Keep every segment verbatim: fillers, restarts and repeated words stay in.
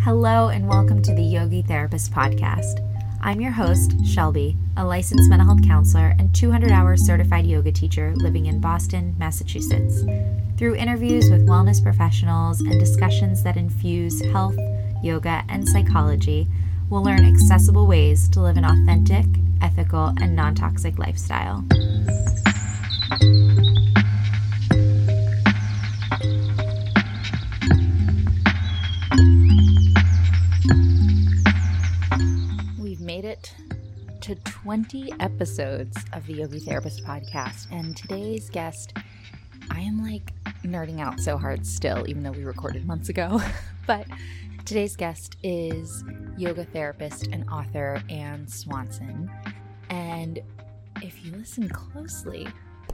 Hello and welcome to the Yogi Therapist Podcast. I'm your host, Shelby, a licensed mental health counselor and two hundred hour certified yoga teacher living in Boston, Massachusetts. Through interviews with wellness professionals and discussions that infuse health, yoga, and psychology, we'll learn accessible ways to live an authentic, ethical, and non-toxic lifestyle. Made it to twenty episodes of the Yogi Therapist Podcast, and today's guest, I am like nerding out so hard still, even though we recorded months ago, but today's guest is yoga therapist and author Anne Swanson, and if you listen closely,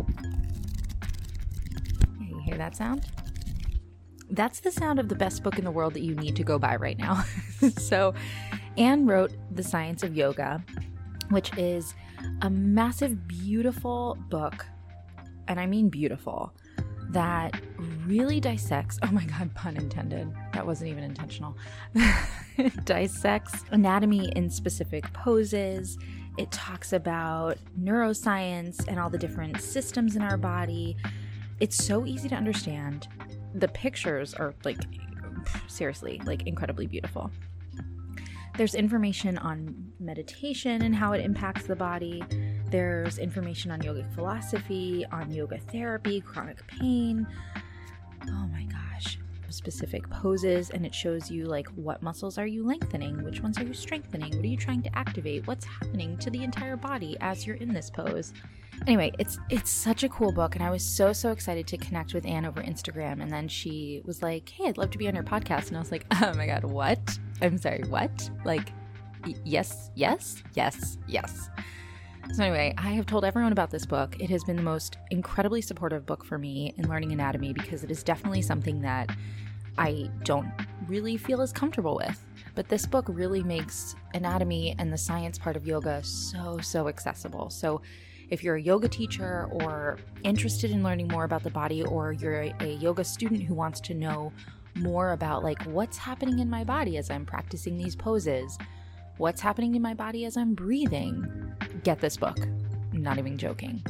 yeah, you hear that sound? That's the sound of the best book in the world that you need to go buy right now. So Anne wrote The Science of Yoga, which is a massive, beautiful book, and I mean beautiful, that really dissects, oh my God, pun intended, that wasn't even intentional, it dissects anatomy in specific poses. It talks about neuroscience and all the different systems in our body. It's so easy to understand. The pictures are like, seriously, like incredibly beautiful. There's information on meditation and how it impacts the body. There's information on yogic philosophy, on yoga therapy, chronic pain. Oh my gosh, specific poses, and it shows you like what muscles are you lengthening, which ones are you strengthening, what are you trying to activate, what's happening to the entire body as you're in this pose. Anyway, it's it's such a cool book, and I was so, so excited to connect with Anne over Instagram, and then she was like, hey, I'd love to be on your podcast, and I was like, oh my God, what? I'm sorry, what? Like, y- yes, yes, yes, yes. So anyway, I have told everyone about this book. It has been the most incredibly supportive book for me in learning anatomy, because it is definitely something that I don't really feel as comfortable with. But this book really makes anatomy and the science part of yoga so, so accessible. So if you're a yoga teacher or interested in learning more about the body, or you're a, a yoga student who wants to know more about like what's happening in my body as I'm practicing these poses, what's happening in my body as I'm breathing, get this book. I'm not even joking.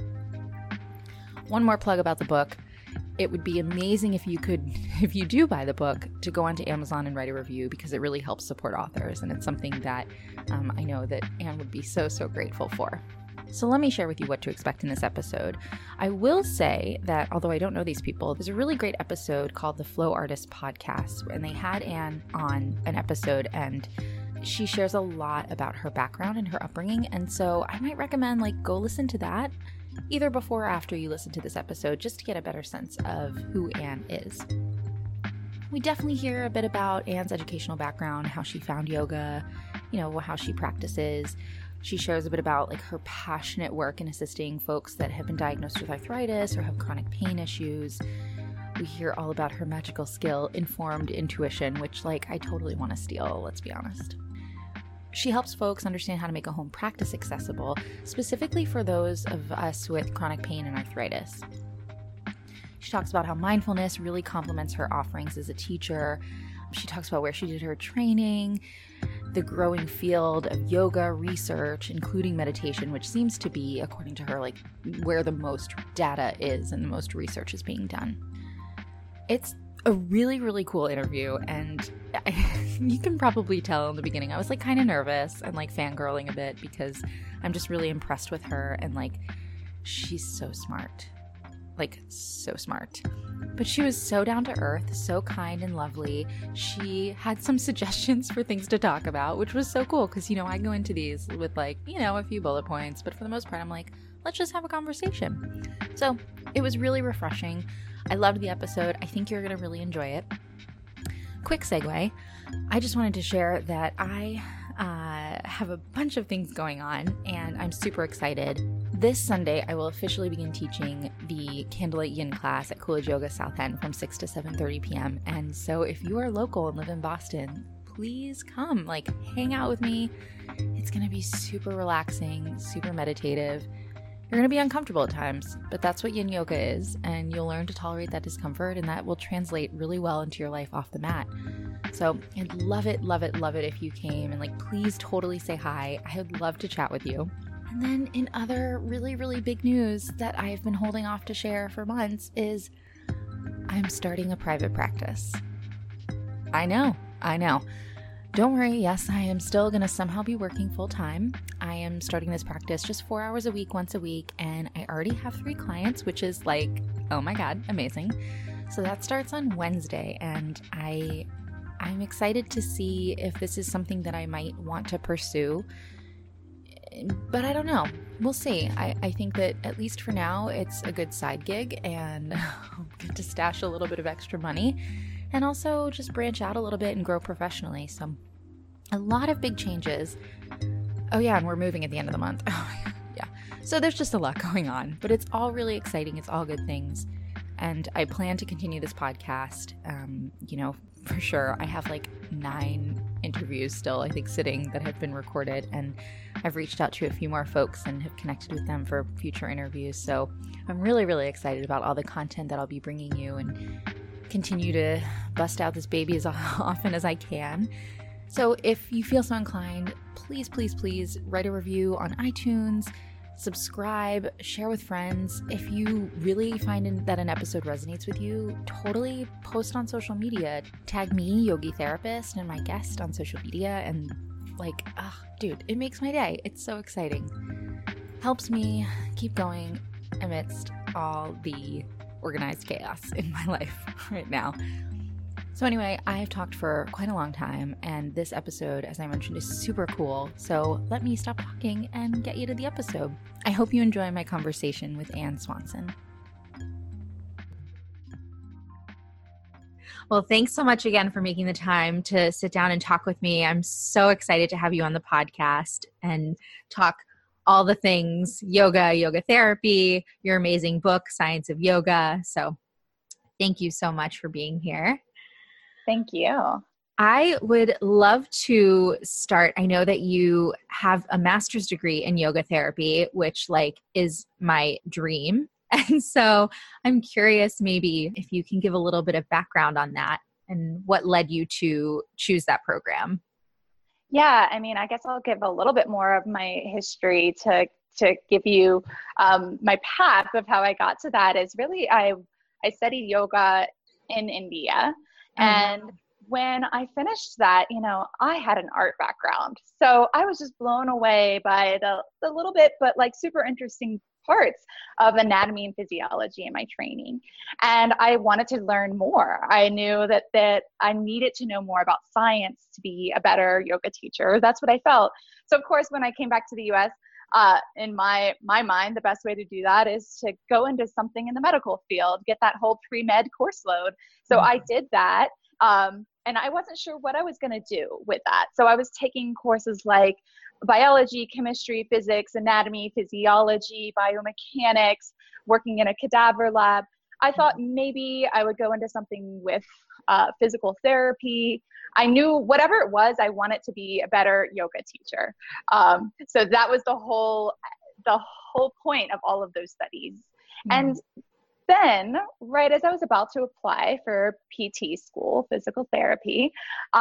One more plug about the book. It would be amazing if you could, if you do buy the book, to go onto Amazon and write a review, because it really helps support authors, and it's something that um, I know that Anne would be so, so grateful for. So let me share with you what to expect in this episode. I will say that, although I don't know these people, there's a really great episode called the Flow Artist Podcast, and they had Anne on an episode, and she shares a lot about her background and her upbringing, and so I might recommend like go listen to that either before or after you listen to this episode, just to get a better sense of who Anne is. We definitely hear a bit about Anne's educational background, how she found yoga, you know, how she practices. She shares a bit about like her passionate work in assisting folks that have been diagnosed with arthritis or have chronic pain issues. We hear all about her magical skill, informed intuition, which like I totally want to steal, let's be honest. She helps folks understand how to make a home practice accessible, specifically for those of us with chronic pain and arthritis. She talks about how mindfulness really complements her offerings as a teacher. She talks about where she did her training, the growing field of yoga research, including meditation, which seems to be, according to her, like where the most data is and the most research is being done. It's a really, really cool interview, and I, you can probably tell in the beginning I was like kind of nervous and like fangirling a bit, because I'm just really impressed with her, and like she's so smart, like so smart. But she was so down to earth, so kind and lovely. She had some suggestions for things to talk about, which was so cool, because, you know, I go into these with like, you know, a few bullet points, but for the most part, I'm like, let's just have a conversation. So it was really refreshing. I loved the episode. I think you're going to really enjoy it. Quick segue. I just wanted to share that I uh, have a bunch of things going on, and I'm super excited. This Sunday, I will officially begin teaching the Candlelight Yin class at Coolidge Yoga South End from six to seven thirty p.m. And so if you are local and live in Boston, please come, like hang out with me. It's going to be super relaxing, super meditative. You're going to be uncomfortable at times, but that's what yin yoga is, and you'll learn to tolerate that discomfort, and that will translate really well into your life off the mat. So I'd love it, love it, love it if you came, and like, please totally say hi. I would love to chat with you. And then in other really, really big news that I've been holding off to share for months is I'm starting a private practice. I know, I know. Don't worry, yes, I am still going to somehow be working full time. I am starting this practice just four hours a week, once a week, and I already have three clients, which is like, oh my God, amazing. So that starts on Wednesday, and I, I'm excited to see if this is something that I might want to pursue. But I don't know. We'll see. I, I think that at least for now, it's a good side gig, and I'll get to stash a little bit of extra money and also just branch out a little bit and grow professionally. So a lot of big changes. Oh yeah, and we're moving at the end of the month. Oh yeah. So there's just a lot going on, but it's all really exciting. It's all good things. And I plan to continue this podcast, um, you know, for sure. I have like nine interviews still, I think, sitting that have been recorded, and I've reached out to a few more folks and have connected with them for future interviews. So I'm really, really excited about all the content that I'll be bringing you, and continue to bust out this baby as often as I can. So if you feel so inclined, please, please, please write a review on iTunes, subscribe, share with friends. If you really find that an episode resonates with you, totally post on social media. Tag me, Yogi Therapist, and my guest on social media, and like, ah, oh, dude, it makes my day. It's so exciting. Helps me keep going amidst all the organized chaos in my life right now. So anyway, I've talked for quite a long time, and this episode, as I mentioned, is super cool. So let me stop talking and get you to the episode. I hope you enjoy my conversation with Ann Swanson. Well, thanks so much again for making the time to sit down and talk with me. I'm so excited to have you on the podcast and talk all the things yoga, yoga therapy, your amazing book, Science of Yoga. So thank you so much for being here. Thank you. I would love to start. I know that you have a master's degree in yoga therapy, which like is my dream. And so I'm curious maybe if you can give a little bit of background on that and what led you to choose that program. Yeah, I mean, I guess I'll give a little bit more of my history to to give you um, my path of how I got to that. Is really I I studied yoga in India. And when I finished that, you know, I had an art background. So I was just blown away by the, the little bit, but like super interesting parts of anatomy and physiology in my training. And I wanted to learn more. I knew that, that I needed to know more about science to be a better yoga teacher. That's what I felt. So of course, when I came back to the U S, Uh, in my my mind, the best way to do that is to go into something in the medical field, get that whole pre-med course load. So mm-hmm. I did that, um, and I wasn't sure what I was going to do with that. So I was taking courses like biology, chemistry, physics, anatomy, physiology, biomechanics, working in a cadaver lab. I thought maybe I would go into something with uh, physical therapy. I knew whatever it was, I wanted to be a better yoga teacher. Um, so that was the whole, the whole point of all of those studies. Mm. And then, right as I was about to apply for P T school, physical therapy,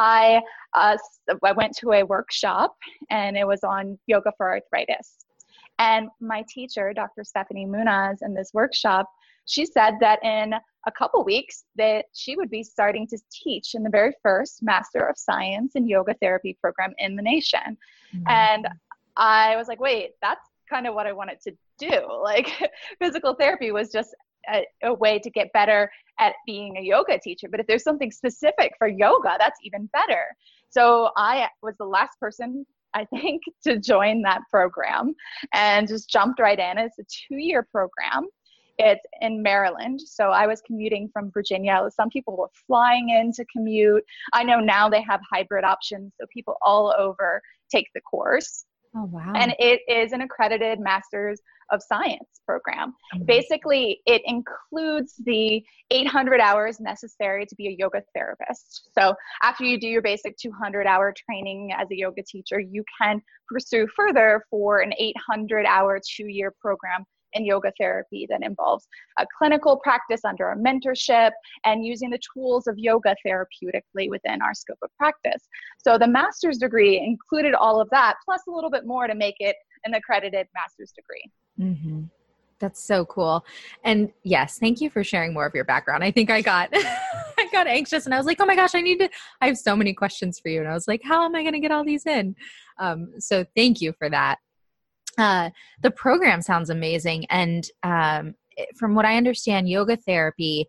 I uh, I went to a workshop, and it was on yoga for arthritis. And my teacher, Doctor Stephanie Munaz, in this workshop, she said that in a couple weeks that she would be starting to teach in the very first Master of Science in Yoga Therapy program in the nation. Mm-hmm. And I was like, wait, that's kind of what I wanted to do. Like physical therapy was just a, a way to get better at being a yoga teacher. But if there's something specific for yoga, that's even better. So I was the last person, I think, to join that program and just jumped right in. It's a two-year program. It's in Maryland. So I was commuting from Virginia. Some people were flying in to commute. I know now they have hybrid options, so people all over take the course. Oh, wow. And it is an accredited Master's of Science program. Mm-hmm. Basically, it includes the eight hundred hours necessary to be a yoga therapist. So after you do your basic two hundred hour training as a yoga teacher, you can pursue further for an eight hundred hour two-year program in yoga therapy that involves a clinical practice under a mentorship and using the tools of yoga therapeutically within our scope of practice. So the master's degree included all of that, plus a little bit more to make it an accredited master's degree. Mm-hmm. That's so cool. And yes, thank you for sharing more of your background. I think I got, I got anxious and I was like, oh my gosh, I need to, I have so many questions for you. And I was like, how am I going to get all these in? Um, so thank you for that. Uh, the program sounds amazing. And um, from what I understand, yoga therapy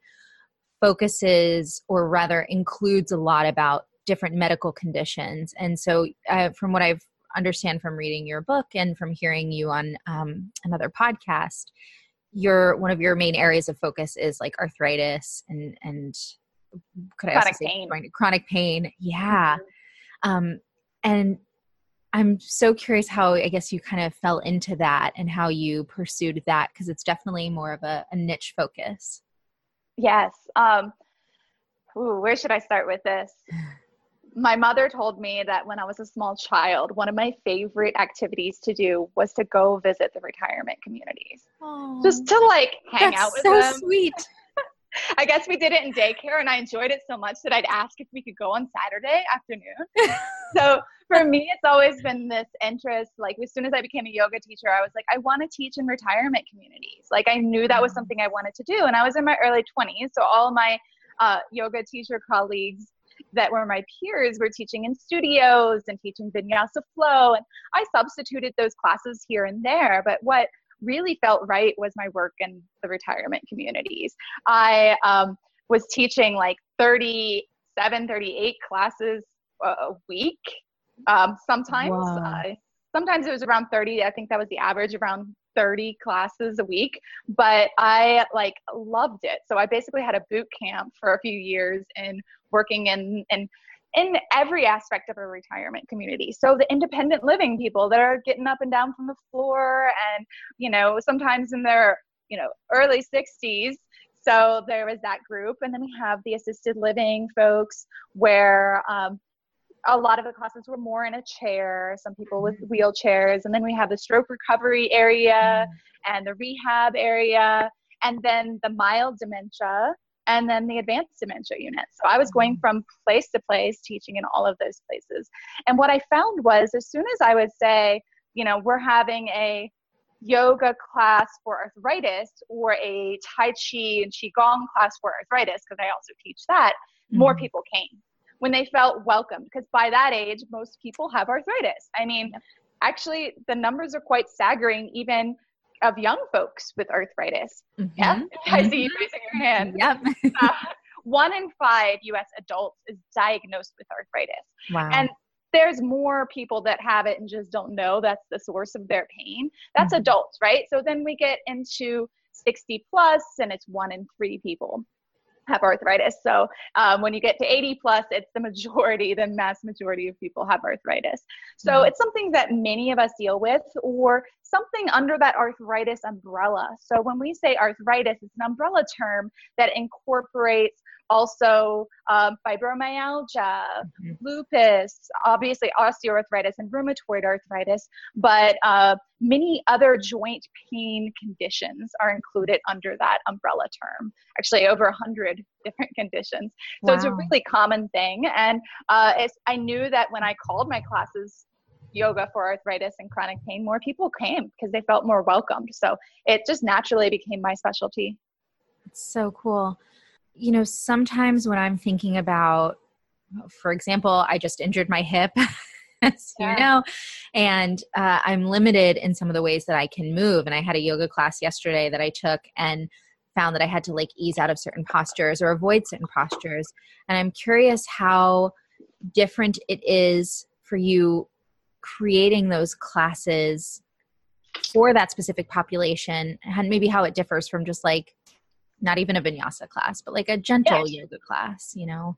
focuses, or rather includes, a lot about different medical conditions. And so uh, from what I've understand from reading your book and from hearing you on um, another podcast, your one of your main areas of focus is like arthritis and and could I chronic also say pain. chronic, chronic pain. Yeah. Mm-hmm. Um, and I'm so curious how, I guess, you kind of fell into that and how you pursued that, because it's definitely more of a, a niche focus. Yes. Um, ooh, where should I start with this? My mother told me that when I was a small child, one of my favorite activities to do was to go visit the retirement communities. Aww. Just to like hang That's out with so them. Sweet. I guess we did it in daycare and I enjoyed it so much that I'd ask if we could go on Saturday afternoon. So for me, it's always been this interest. Like as soon as I became a yoga teacher, I was like, I want to teach in retirement communities. Like I knew that was something I wanted to do. And I was in my early twenties. So all my uh, yoga teacher colleagues that were my peers were teaching in studios and teaching vinyasa flow. And I substituted those classes here and there. But what really felt right was my work in the retirement communities. I um, was teaching like thirty-seven, thirty-eight classes a week. Um, sometimes, wow. uh, sometimes it was around thirty. I think that was the average, around thirty classes a week, but I like loved it. So I basically had a boot camp for a few years in working in, in, in every aspect of a retirement community. So the independent living people that are getting up and down from the floor and, you know, sometimes in their, you know, early sixties. So there was that group. And then we have the assisted living folks where, um, a lot of the classes were more in a chair, some people with wheelchairs. And then we have the stroke recovery area and the rehab area, and then the mild dementia, and then the advanced dementia unit. So I was going from place to place, teaching in all of those places. And what I found was as soon as I would say, you know, we're having a yoga class for arthritis or a Tai Chi and Qigong class for arthritis, because I also teach that, mm-hmm. more people came when they felt welcome, because by that age, most people have arthritis. I mean, actually, the numbers are quite staggering, even of young folks with arthritis. Mm-hmm. Yeah, mm-hmm. I see you raising your hand. Yep. uh, one in five U S adults is diagnosed with arthritis. Wow. And there's more people that have it and just don't know that's the source of their pain. That's mm-hmm. adults, right? So then we get into sixty plus, and it's one in three people have arthritis. So um, when you get to eighty plus, it's the majority, the mass majority of people have arthritis. So mm-hmm. it's something that many of us deal with, or something under that arthritis umbrella. So when we say arthritis, it's an umbrella term that incorporates also um, fibromyalgia, mm-hmm. lupus, obviously osteoarthritis and rheumatoid arthritis, but uh, many other joint pain conditions are included under that umbrella term. Actually, over a hundred different conditions. So wow. It's a really common thing. And uh, it's, I knew that when I called my classes yoga for arthritis and chronic pain, more people came because they felt more welcomed. So it just naturally became my specialty. It's so cool. You know, sometimes when I'm thinking about, for example, I just injured my hip, as yeah. you know, and uh, I'm limited in some of the ways that I can move. And I had a yoga class yesterday that I took and found that I had to like ease out of certain postures or avoid certain postures. And I'm curious how different it is for you creating those classes for that specific population, and maybe how it differs from just like not even a vinyasa class, but like a gentle yeah. yoga class, you know?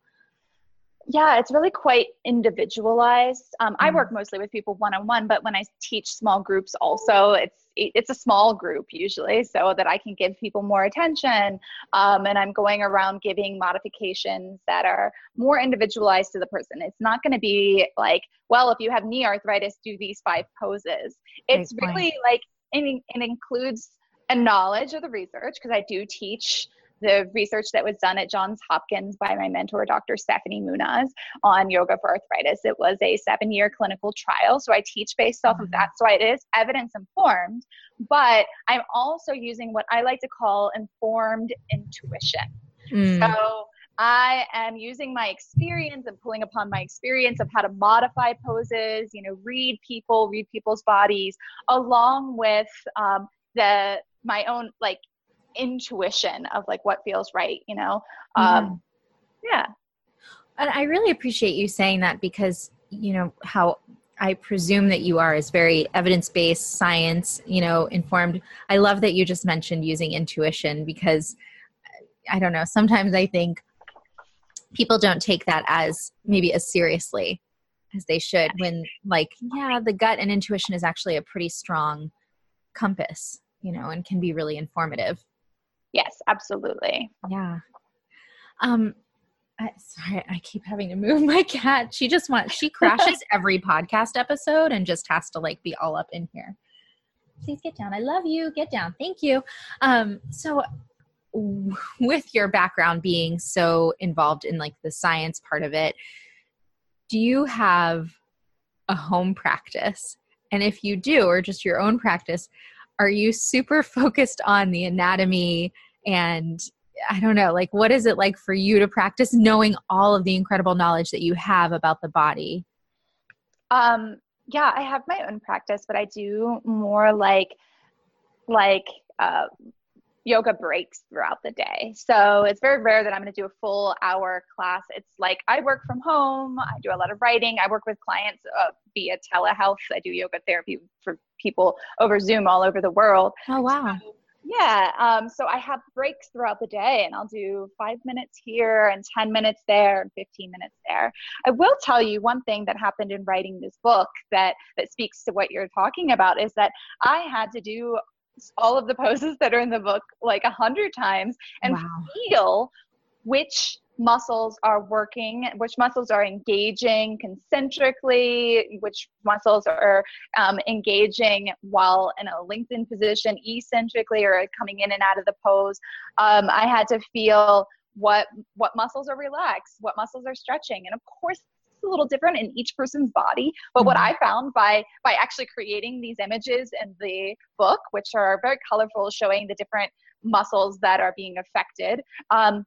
Yeah, it's really quite individualized. Um, mm-hmm. I work mostly with people one-on-one, but when I teach small groups also, it's it's a small group usually, so that I can give people more attention. Um, and I'm going around giving modifications that are more individualized to the person. It's not going to be like, well, if you have knee arthritis, do these five poses. It's really like, it, it includes and knowledge of the research, because I do teach the research that was done at Johns Hopkins by my mentor, Doctor Stephanie Munaz, on yoga for arthritis. It was a seven-year clinical trial, so I teach based off of that. So it is evidence-informed, but I'm also using what I like to call informed intuition. Mm. So I am using my experience and pulling upon my experience of how to modify poses, you know, read people, read people's bodies, along with um, the my own like intuition of like what feels right, you know? Um, yeah. And I really appreciate you saying that, because, you know, how I presume that you are is very evidence-based, science, you know, informed. I love that you just mentioned using intuition, because I don't know, sometimes I think people don't take that as maybe as seriously as they should, when like, yeah, the gut and intuition is actually a pretty strong compass, you know, and can be really informative. Yes, absolutely. Yeah. Um, I, sorry, I keep having to move my cat. She just wants, she crashes every podcast episode and just has to like be all up in here. Please get down. I love you. Get down. Thank you. Um, so w- with your background being so involved in like the science part of it, do you have a home practice? And if you do, or just your own practice, are you super focused on the anatomy? And I don't know, like, what is it like for you to practice knowing all of the incredible knowledge that you have about the body? Um, yeah, I have my own practice, but I do more like, like, uh, yoga breaks throughout the day. So it's very rare that I'm going to do a full hour class. It's like I work from home. I do a lot of writing. I work with clients uh, via telehealth. I do yoga therapy for people over Zoom all over the world. Oh, wow. So, yeah. Um, so I have breaks throughout the day, and I'll do five minutes here and ten minutes there and fifteen minutes there. I will tell you one thing that happened in writing this book that, that speaks to what you're talking about, is that I had to do all of the poses that are in the book like a hundred times and wow. feel which muscles are working, which muscles are engaging concentrically, which muscles are um, engaging while in a lengthened position eccentrically or coming in and out of the pose. Um, I had to feel what what muscles are relaxed, what muscles are stretching. And of course, a little different in each person's body, but mm-hmm. what I found by by actually creating these images in the book, which are very colorful, showing the different muscles that are being affected, um,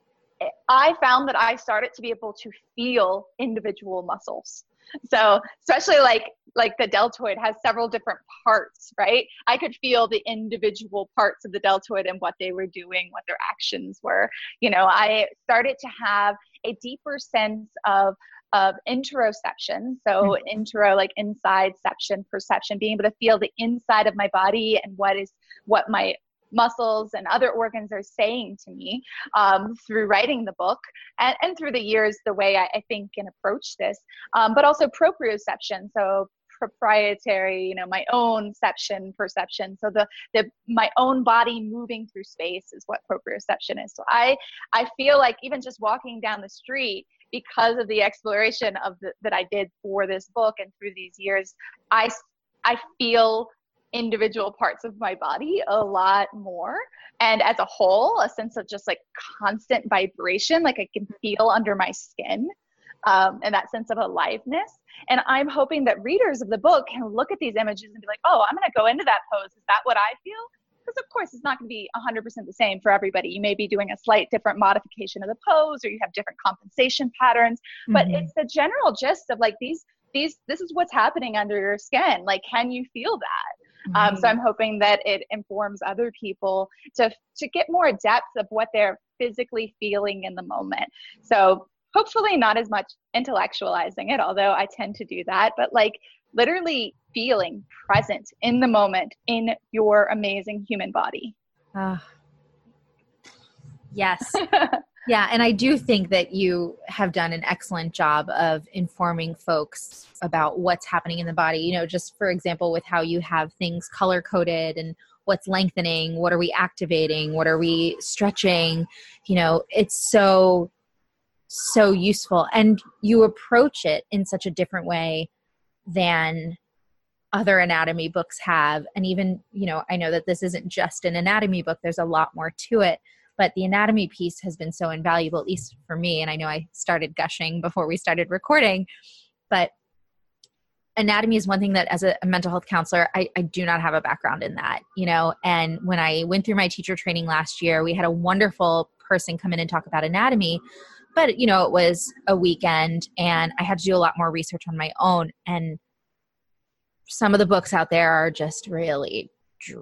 I found that I started to be able to feel individual muscles. So especially like like the deltoid has several different parts, right? I could feel the individual parts of the deltoid and what they were doing, what their actions were. You know, I started to have a deeper sense of of interoception. So mm-hmm. intero, like insideception, perception, being able to feel the inside of my body and what is what my muscles and other organs are saying to me um, through writing the book and, and through the years, the way I, I think and approach this, um, but also proprioception. So proprietary, you know, my own ception, perception. So the, the, my own body moving through space is what proprioception is. So I, I feel like even just walking down the street, because of the exploration of the, that I did for this book and through these years, I, I feel individual parts of my body a lot more, and as a whole a sense of just like constant vibration, like I can feel under my skin, um, and that sense of aliveness. And I'm hoping that readers of the book can look at these images and be like, oh, I'm going to go into that pose. Is that what I feel? Because of course it's not going to be one hundred percent the same for everybody. You may be doing a slight different modification of the pose, or you have different compensation patterns, mm-hmm. but it's the general gist of like these these this is what's happening under your skin. Like, can you feel that? Um, so I'm hoping that it informs other people to to get more depth of what they're physically feeling in the moment. So hopefully not as much intellectualizing it, although I tend to do that, but like literally feeling present in the moment in your amazing human body. Uh, yes. Yeah. And I do think that you have done an excellent job of informing folks about what's happening in the body. You know, just for example, with how you have things color coded and what's lengthening, what are we activating, what are we stretching, you know, it's so, so useful. And you approach it in such a different way than other anatomy books have. And even, you know, I know that this isn't just an anatomy book, there's a lot more to it, but the anatomy piece has been so invaluable, at least for me. And I know I started gushing before we started recording, but anatomy is one thing that as a, a mental health counselor, I, I do not have a background in that, you know, and when I went through my teacher training last year, we had a wonderful person come in and talk about anatomy, but you know, it was a weekend and I had to do a lot more research on my own. And some of the books out there are just really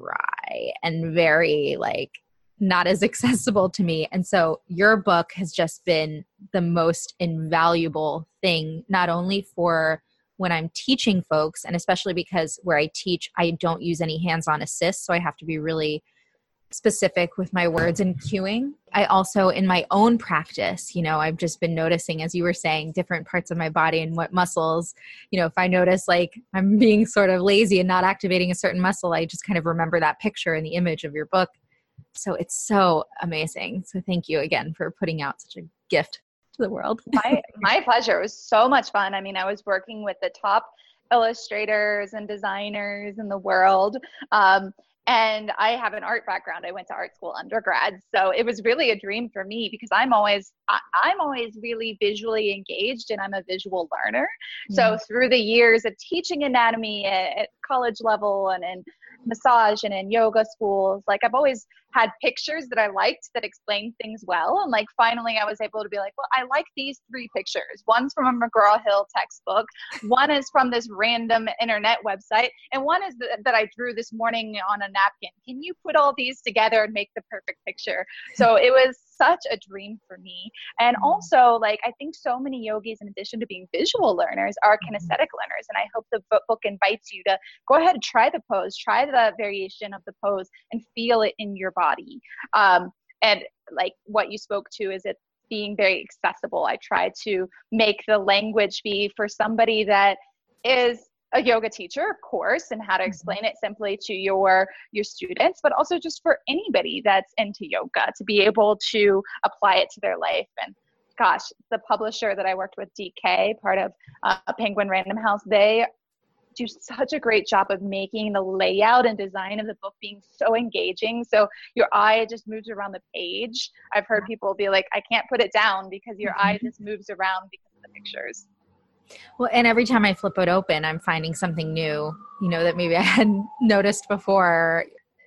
dry and very like not as accessible to me. And so your book has just been the most invaluable thing, not only for when I'm teaching folks, and especially because where I teach, I don't use any hands-on assist. So I have to be really specific with my words and cueing. I also, in my own practice, you know, I've just been noticing, as you were saying, different parts of my body and what muscles, you know, if I notice like I'm being sort of lazy and not activating a certain muscle, I just kind of remember that picture and the image of your book. So it's so amazing. So thank you again for putting out such a gift to the world. my my pleasure. It was so much fun. I mean, I was working with the top illustrators and designers in the world. Um, and I have an art background. I went to art school undergrad. So it was really a dream for me because I'm always, I, I'm always really visually engaged and I'm a visual learner. Mm-hmm. So through the years of teaching anatomy at, at college level and in massage and in yoga schools, like I've always had pictures that I liked that explained things well. And like, finally I was able to be like, well, I like these three pictures. One's from a McGraw-Hill textbook. One is from this random internet website. And one is th- that I drew this morning on a napkin. Can you put all these together and make the perfect picture? So it was such a dream for me. And also, like, I think so many yogis, in addition to being visual learners, are kinesthetic learners. And I hope the book invites you to go ahead and try the pose, try the variation of the pose and feel it in your body. Um, and like what you spoke to is it being very accessible. I try to make the language be for somebody that is a yoga teacher, of course, and how to explain it simply to your your students, but also just for anybody that's into yoga to be able to apply it to their life. And gosh, the publisher that I worked with, D K, part of uh, Penguin Random House, they do such a great job of making the layout and design of the book being so engaging. So your eye just moves around the page. I've heard people be like, I can't put it down because your mm-hmm. eye just moves around because of the pictures. Well, and every time I flip it open, I'm finding something new, you know, that maybe I hadn't noticed before.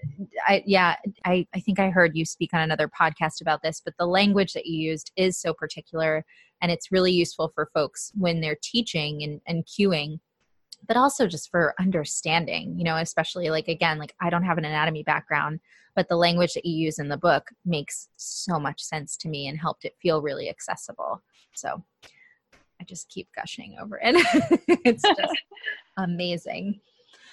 I, yeah, I, I think I heard you speak on another podcast about this, but the language that you used is so particular and it's really useful for folks when they're teaching and, and cueing, but also just for understanding, you know, especially like, again, like I don't have an anatomy background, but the language that you use in the book makes so much sense to me and helped it feel really accessible. So I just keep gushing over it. It's just amazing.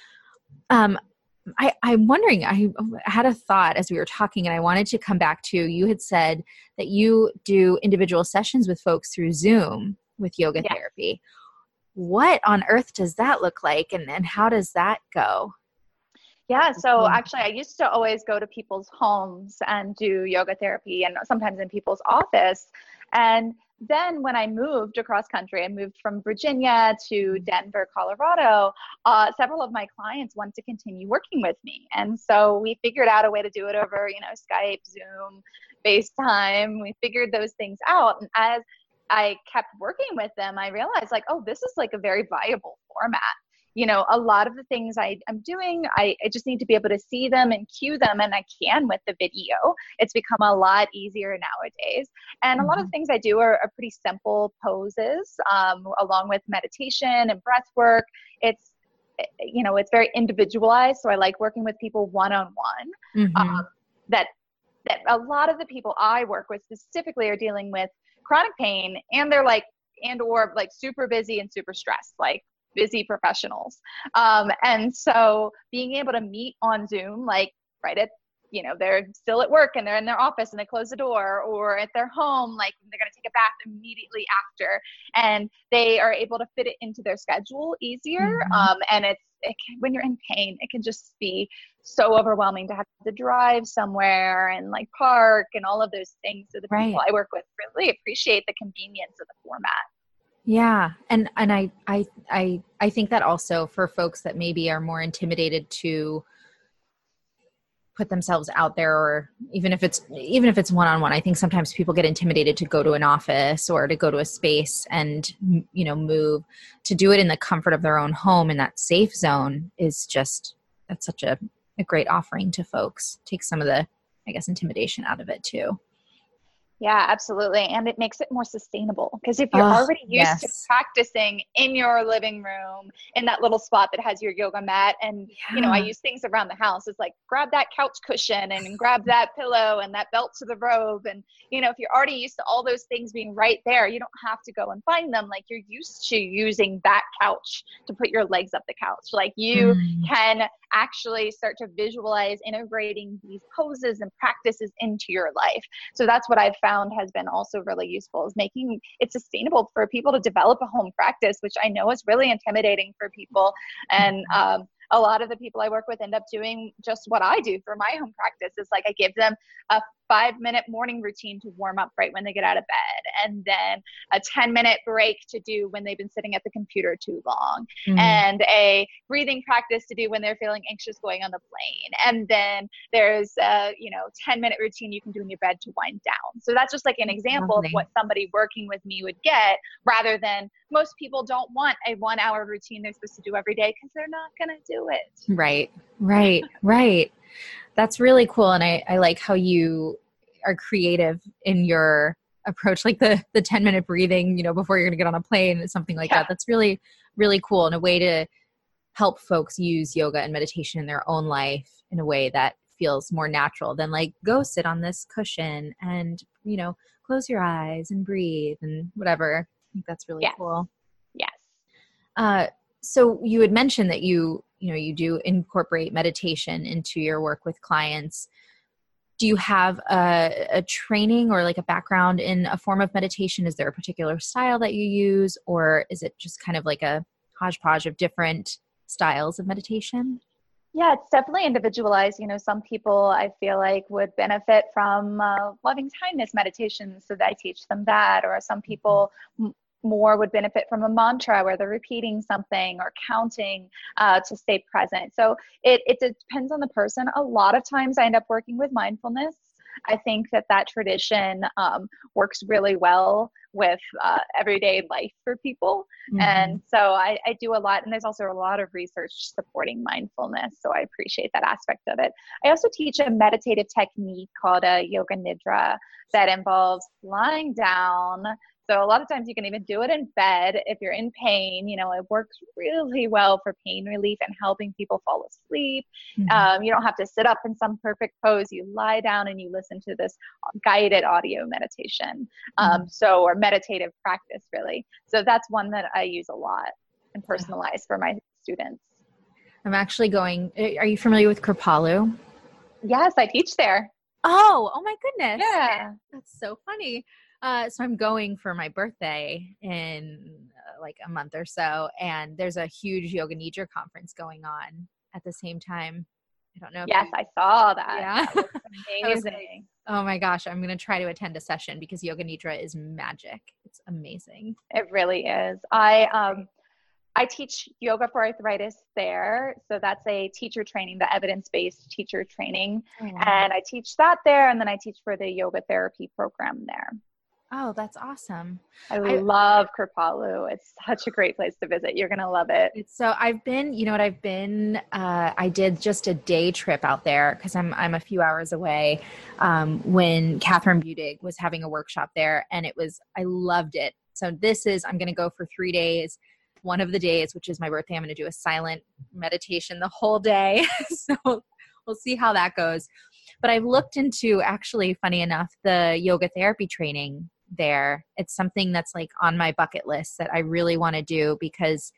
Um, I, I'm wondering, I had a thought as we were talking and I wanted to come back to, you had said that you do individual sessions with folks through Zoom with yoga yeah. therapy. What on earth does that look like? And, and how does that go? Yeah, so actually I used to always go to people's homes and do yoga therapy and sometimes in people's office. And then when I moved across country, I moved from Virginia to Denver, Colorado, uh, several of my clients wanted to continue working with me. And so we figured out a way to do it over, you know, Skype, Zoom, FaceTime. We figured those things out. And as I kept working with them, I realized like, oh, this is like a very viable format. You know, a lot of the things I, I'm doing, I, I just need to be able to see them and cue them, and I can with the video. It's become a lot easier nowadays. And a lot of the things I do are, are pretty simple poses, um, along with meditation and breath work. It's, you know, it's very individualized. So I like working with people one-on-one. Mm-hmm. Um, that, that a lot of the people I work with specifically are dealing with chronic pain, and they're like, and or like super busy and super stressed, like busy professionals. Um, and so being able to meet on Zoom, like right at, you know, they're still at work and they're in their office and they close the door, or at their home, like they're going to take a bath immediately after, and they are able to fit it into their schedule easier. Mm-hmm. Um, and it's, it can, when you're in pain, it can just be so overwhelming to have to drive somewhere and like park and all of those things. So the right. people I work with really appreciate the convenience of the format. Yeah. And, and I, I, I, I think that also for folks that maybe are more intimidated to put themselves out there, or even if it's, even if it's one-on-one, I think sometimes people get intimidated to go to an office or to go to a space and, you know, move. To do it in the comfort of their own home in that safe zone is just, that's such a, a great offering to folks. Take some of the, I guess, intimidation out of it too. Yeah, absolutely. And it makes it more sustainable, because if you're Oh, already used to yes. practicing in your living room in that little spot that has your yoga mat, and, you know, I Yeah. use things around the house. It's like, grab that couch cushion and grab that pillow and that belt to the robe. And, you know, if you're already used to all those things being right there, you don't have to go and find them. Like, you're used to using that couch to put your legs up the couch. Like, you Mm, can actually start to visualize integrating these poses and practices into your life. So that's what I've found has been also really useful, is making it sustainable for people to develop a home practice, which I know is really intimidating for people. And um, a lot of the people I work with end up doing just what I do for my home practice. Is like, I give them a five minute morning routine to warm up right when they get out of bed, and then a ten minute break to do when they've been sitting at the computer too long, mm, and a breathing practice to do when they're feeling anxious going on the plane. And then there's a, you know, ten minute routine you can do in your bed to wind down. So that's just like an example of lovely. what somebody working with me would get, rather than most people don't want a one hour routine they're supposed to do every day, because they're not going to do it. Right, right, right. That's really cool. And I, I like how you are creative in your approach, like the, the ten minute breathing, you know, before you're going to get on a plane, something like Yeah. that. That's really, really cool, and a way to help folks use yoga and meditation in their own life in a way that feels more natural than like, go sit on this cushion and, you know, close your eyes and breathe and whatever. I think that's really Yes. cool. Yes. Uh, so you had mentioned that you, you know, you do incorporate meditation into your work with clients. Do you have a, a training or like a background in a form of meditation? Is there a particular style that you use, or is it just kind of like a hodgepodge of different styles of meditation? Yeah, it's definitely individualized. You know, some people I feel like would benefit from uh, loving kindness meditation, so that I teach them that. Or some people m- more would benefit from a mantra where they're repeating something or counting uh, to stay present. So it, it depends on the person. A lot of times I end up working with mindfulness. I think that that tradition um, works really well with uh, everyday life for people. Mm-hmm. And so I, I do a lot, and there's also a lot of research supporting mindfulness. So I appreciate that aspect of it. I also teach a meditative technique called a yoga nidra that involves lying down. So a lot of times you can even do it in bed if you're in pain. You know, it works really well for pain relief and helping people fall asleep. Mm-hmm. Um, you don't have to sit up in some perfect pose. You lie down and you listen to this guided audio meditation. Mm-hmm. Um, so, or meditative practice, really. So that's one that I use a lot and personalize for my students. I'm actually going, are you familiar with Kripalu? Yes, I teach there. Oh, oh my goodness. Yeah. That's so funny. Uh, so I'm going for my birthday in uh, like a month or so, and there's a huge Yoga Nidra conference going on at the same time. I don't know if Yes, you, I saw that. yeah. That looks I was like, amazing. oh my gosh, I'm going to try to attend a session because Yoga Nidra is magic. It's amazing. It really is. I um I teach yoga for arthritis there. So that's a teacher training, the evidence-based teacher training. Oh, wow. And I teach that there. And then I teach for the yoga therapy program there. Oh, that's awesome. I I, love Kripalu. It's such a great place to visit. You're going to love it. It's so I've been, you know what, I've been, uh, I did just a day trip out there because I'm, I'm a few hours away um, when Catherine Budig was having a workshop there, and it was, I loved it. So this is, I'm going to go for three days. One of the days, which is my birthday, I'm going to do a silent meditation the whole day. So we'll see how that goes. But I've looked into, actually, funny enough, the yoga therapy training there. It's something that's like on my bucket list that I really want to do because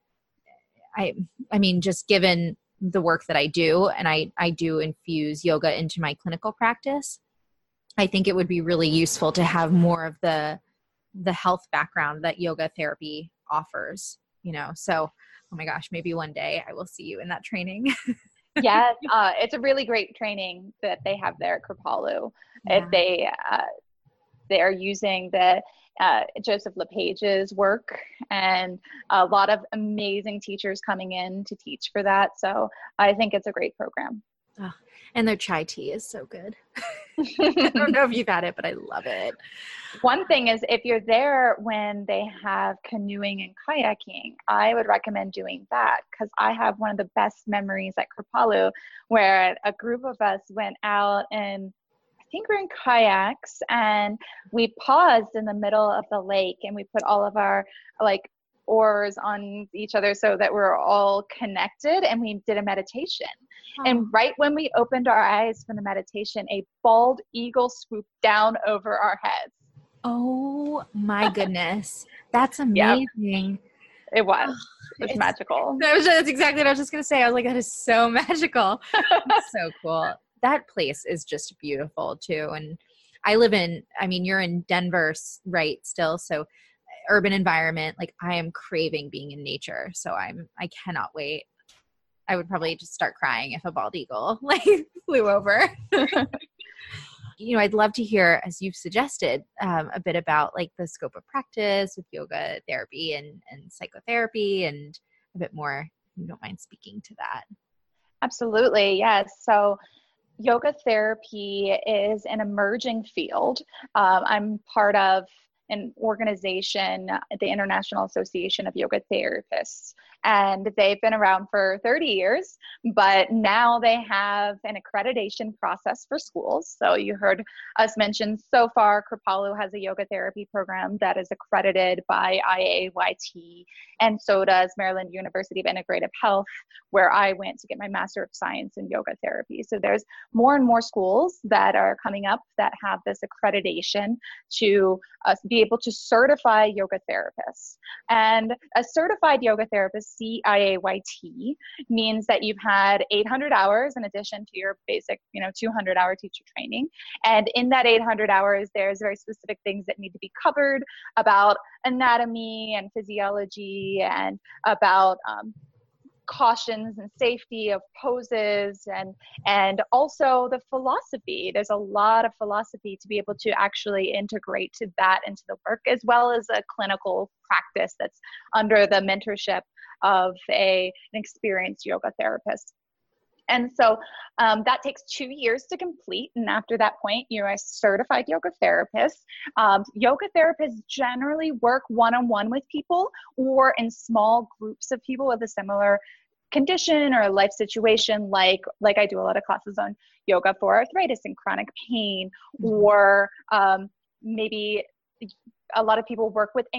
I, I mean, just given the work that I do, and I, I do infuse yoga into my clinical practice, I think it would be really useful to have more of the, the health background that yoga therapy offers, you know? So, oh my gosh, maybe one day I will see you in that training. Yes, uh, it's a really great training that they have there at Kripalu. Yeah. If they, uh, they're using the uh, Joseph LePage's work, and a lot of amazing teachers coming in to teach for that. So I think it's a great program. Oh, and their chai tea is so good. I don't know if you've had it, but I love it. One thing is, if you're there when they have canoeing and kayaking, I would recommend doing that, because I have one of the best memories at Kripalu where a group of us went out, and I think we're in kayaks, and we paused in the middle of the lake, and we put all of our like oars on each other so that we're all connected, and we did a meditation. Oh. And right when we opened our eyes from the meditation, a bald eagle swooped down over our heads. Oh my goodness. That's amazing. Yep. It was. It's, it's magical. That was, that's exactly what I was just going to say. I was like, that is so magical. So cool. That place is just beautiful too. And I live in, I mean, you're in Denver, right? Still. So urban environment, like I am craving being in nature. So I'm, I cannot wait. I would probably just start crying if a bald eagle like flew over. You know, I'd love to hear, as you've suggested, um, a bit about like the scope of practice with yoga therapy and, and psychotherapy, and a bit more, if you don't mind speaking to that. Absolutely. Yes. So yoga therapy is an emerging field. Um, I'm part of an organization, the International Association of Yoga Therapists, and they've been around for thirty years, but now they have an accreditation process for schools. So you heard us mention so far, Kripalu has a yoga therapy program that is accredited by I A Y T, and so does Maryland University of Integrative Health, where I went to get my Master of Science in Yoga Therapy. So there's more and more schools that are coming up that have this accreditation to uh, be able to certify yoga therapists. And a certified yoga therapist, C I A Y T, means that you've had eight hundred hours in addition to your basic, you know, two hundred hour teacher training. And in that eight hundred hours, there's very specific things that need to be covered about anatomy and physiology, and about um, cautions and safety of poses, and and also the philosophy. There's a lot of philosophy to be able to actually integrate to that into the work, as well as a clinical practice that's under the mentorship of a, an experienced yoga therapist. And so um, that takes two years to complete. And after that point, you're a certified yoga therapist. Um, yoga therapists generally work one-on-one with people, or in small groups of people with a similar condition or a life situation, like, like I do a lot of classes on yoga for arthritis and chronic pain, or um, maybe a lot of people work with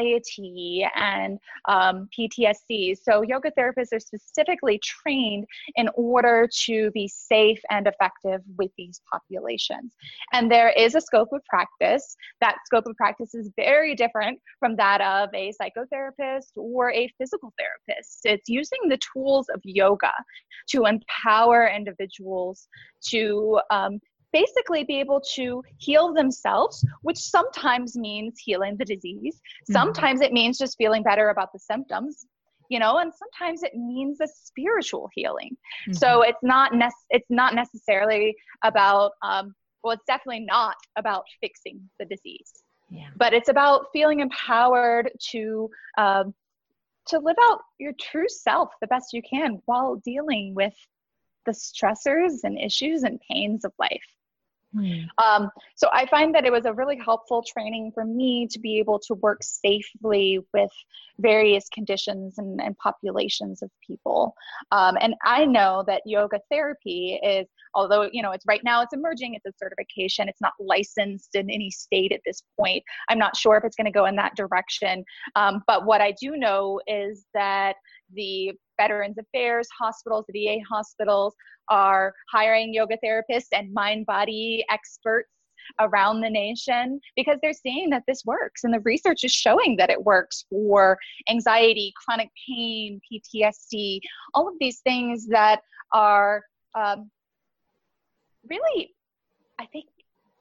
anxiety and um, P T S D. So yoga therapists are specifically trained in order to be safe and effective with these populations. And there is a scope of practice. That scope of practice is very different from that of a psychotherapist or a physical therapist. It's using the tools of yoga to empower individuals to um, basically be able to heal themselves, which sometimes means healing the disease. Sometimes mm-hmm. it means just feeling better about the symptoms, you know, and sometimes it means a spiritual healing. Mm-hmm. So it's not nec- it's not necessarily about, um, well, it's definitely not about fixing the disease, yeah. but it's about feeling empowered to, um, to live out your true self the best you can while dealing with the stressors and issues and pains of life. Hmm. Um, so I find that it was a really helpful training for me to be able to work safely with various conditions and, and populations of people. Um, and I know that yoga therapy is, although, you know, it's right now it's emerging, it's a certification, it's not licensed in any state at this point. I'm not sure if it's going to go in that direction. Um, but what I do know is that the Veterans Affairs hospitals, the V A hospitals, are hiring yoga therapists and mind-body experts around the nation, because they're seeing that this works, and the research is showing that it works for anxiety, chronic pain, P T S D, all of these things that are um, really, I think,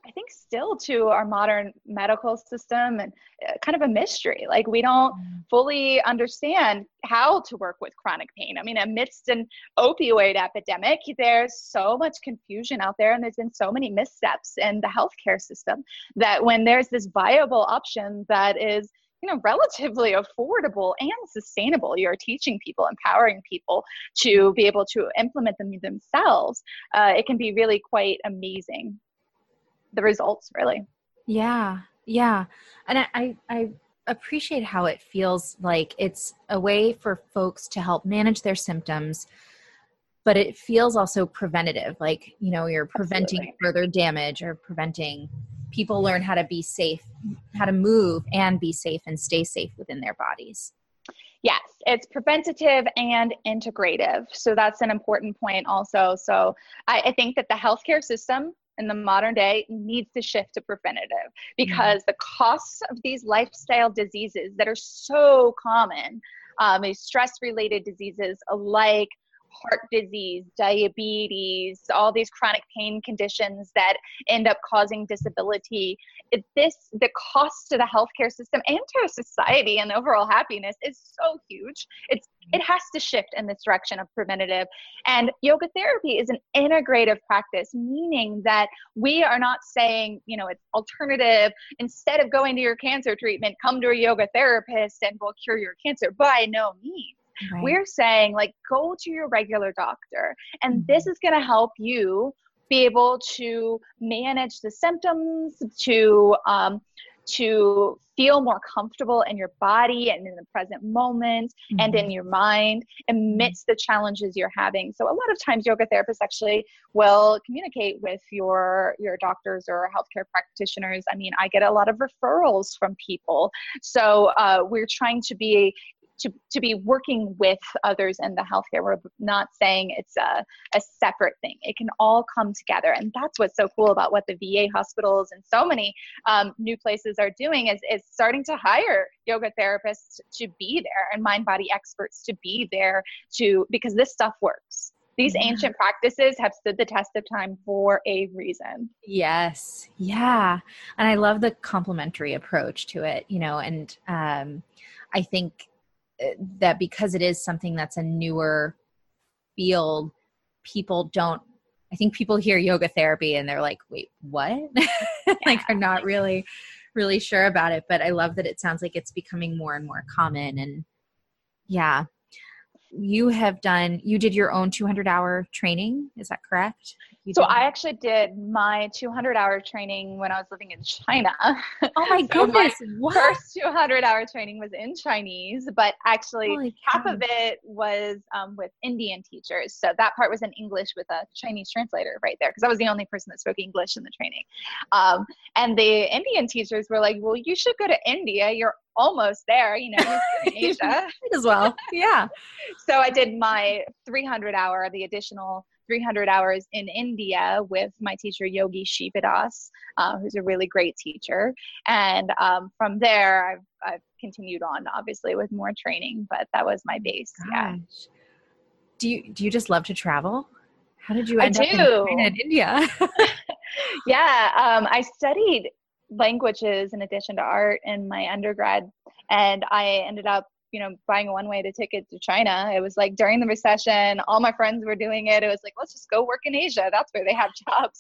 I think still to our modern medical system and uh, kind of a mystery. Like we don't fully understand how to work with chronic pain. I mean, amidst an opioid epidemic, there's so much confusion out there and there's been so many missteps in the healthcare system that when there's this viable option that is, you know, relatively affordable and sustainable, you're teaching people, empowering people to be able to implement them themselves. Uh, it can be really quite amazing. The results, really. Yeah. Yeah. And I, I, I appreciate how it feels like it's a way for folks to help manage their symptoms, but it feels also preventative. Like, you know, you're preventing Absolutely. Further damage or preventing people learn how to be safe, how to move and be safe and stay safe within their bodies. Yes, it's preventative and integrative. So that's an important point also. So I, I think that the healthcare system in the modern day needs to shift to preventative because mm-hmm. the costs of these lifestyle diseases that are so common, um, these stress-related diseases like heart disease, diabetes, all these chronic pain conditions that end up causing disability. It, this, the cost to the healthcare system and to our society and overall happiness is so huge. It's, it has to shift in this direction of preventative. And yoga therapy is an integrative practice, meaning that we are not saying, you know, it's alternative. Instead of going to your cancer treatment, come to a yoga therapist and we'll cure your cancer. By no means. Right. We're saying, like, go to your regular doctor, and mm-hmm. this is going to help you be able to manage the symptoms, to um, to feel more comfortable in your body and in the present moment mm-hmm. and in your mind amidst the challenges you're having. So a lot of times yoga therapists actually will communicate with your, your doctors or healthcare practitioners. I mean, I get a lot of referrals from people. So uh, we're trying to be To, to be working with others in the healthcare. We're not saying it's a, a separate thing. It can all come together. And that's what's so cool about what the V A hospitals and so many um, new places are doing is, is starting to hire yoga therapists to be there and mind-body experts to be there to, because this stuff works. These yeah. ancient practices have stood the test of time for a reason. Yes. Yeah. And I love the complementary approach to it, you know, and um, I think that because it is something that's a newer field, people don't, I think people hear yoga therapy and they're like, wait, what? Like are not really, really sure about it. But I love that it sounds like it's becoming more and more common. And yeah, you have done, you did your own two hundred hour training. Is that correct? You so did- I actually did my two hundred hour training when I was living in China. Oh my so goodness. My what? First two hundred hour training was in Chinese, but actually half of it was um, with Indian teachers. So that part was in English with a Chinese translator right there, because I was the only person that spoke English in the training. Um, and the Indian teachers were like, well, you should go to India. You're almost there, you know, you're in Asia. Might as well. Yeah. So I did my three hundred hour, the additional three hundred hours in India with my teacher, Yogi Shivadas, uh, who's a really great teacher. And um, from there, I've, I've continued on, obviously, with more training, but that was my base. Gosh. Yeah. Do you, do you just love to travel? How did you end I up do. in, in India? yeah. Um, I studied languages in addition to art in my undergrad, and I ended up you know, buying a one-way ticket to China. It was like during the recession, all my friends were doing it. It was like, let's just go work in Asia. That's where they have jobs.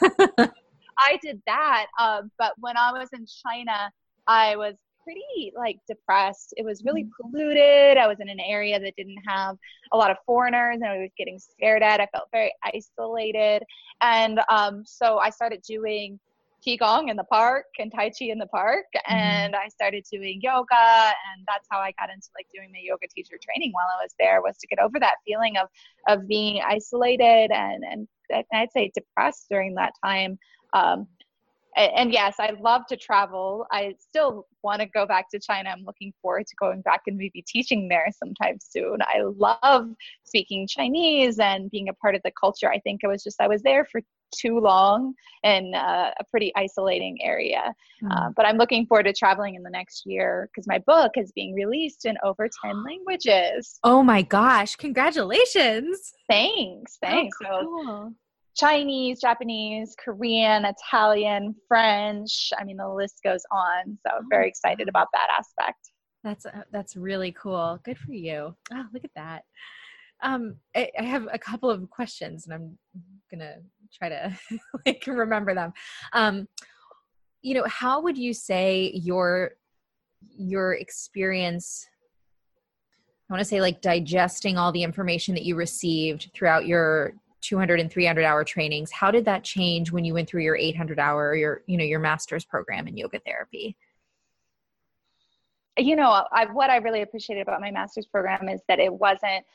I did that. Um, but when I was in China, I was pretty like depressed. It was really polluted. I was in an area that didn't have a lot of foreigners and I was getting stared at. I felt very isolated. And um, so I started doing Qigong in the park and Tai Chi in the park. And I started doing yoga. And that's how I got into like doing my yoga teacher training while I was there, was to get over that feeling of, of being isolated and, and, and I'd say depressed during that time. Um, and, and yes, I love to travel. I still want to go back to China. I'm looking forward to going back and maybe teaching there sometime soon. I love speaking Chinese and being a part of the culture. I think it was just, I was there for too long in uh, a pretty isolating area. Mm. Uh, but I'm looking forward to traveling in the next year because my book is being released in over ten languages. Oh my gosh. Congratulations. Thanks. Thanks. Oh, so cool. Chinese, Japanese, Korean, Italian, French. I mean, the list goes on. So Oh, very excited about that aspect. That's uh, that's really cool. Good for you. Oh, look at that. Um, I, I have a couple of questions, and I'm gonna try to like remember them. Um, you know, how would you say your your experience? I want to say like digesting all the information that you received throughout your two hundred and three hundred hour trainings. How did that change when you went through your eight hundred hour, your, you know, your master's program in yoga therapy? You know, I, what I really appreciated about my master's program is that it wasn't,